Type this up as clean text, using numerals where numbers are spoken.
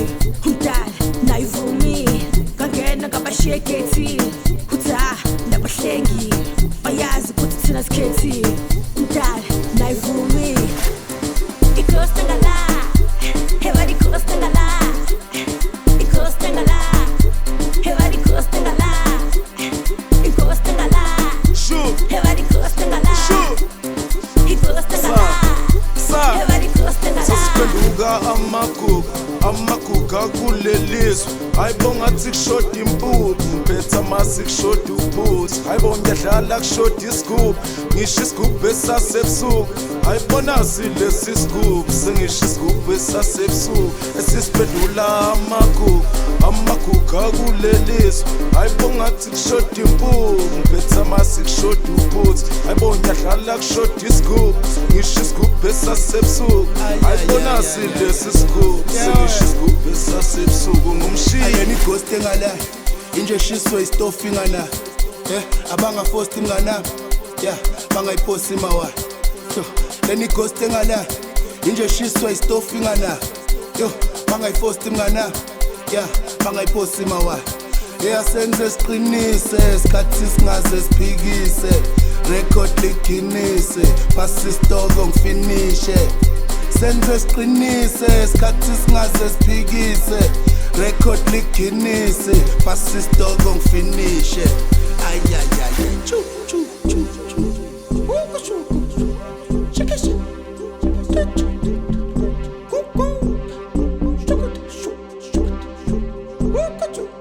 umdala nayivumi ngangena ngabashiyegethile utha nabahlengi bayazi ukuthi thina sikhethile umdala nayivumi ikosta ngala hebadi kosta ngala ikosta ngala hebadi kosta ngala ikosta ngala hebadi kosta ngala ikosta ngala hebadi kosta ngala sasiphenduka amaguga kulelizwe ayibonga athi kushoda impuphu mpetha masi kushoda ubuthi ayibona ngiyadlala kushoda isigubhu ngisho isigubhu esasebusuku ayibona silesi isigubhu sengisho isigubhu esasebusuku esisiphendula amaguga kulelizwe ayibonga athi kushoda impuphu mpetha masi kushoda ubuthi ayibona ngiyadlala kushoda isigubhu ngisho isigubhu esasebusuku ayibona silesi isigubhu sengisho isigubhu esasebusuku ngumshini ayeni ghost engala inje shiswe istofi ngana abanga forced ngana bangayiphosi mawa leni ghost engala inje shiswe istofi ngana bangayiphosti ngana bangayiphosi mawa senze siqinise isikhathi singaze siphikise record liginise pasistoko ngifinishe senze siqinise isikhathi singaze siphikise record liginise pasistoko ngifinishe ayayaya chu chu chu chu ukushu shikeshi kuku shukuti shu ukushu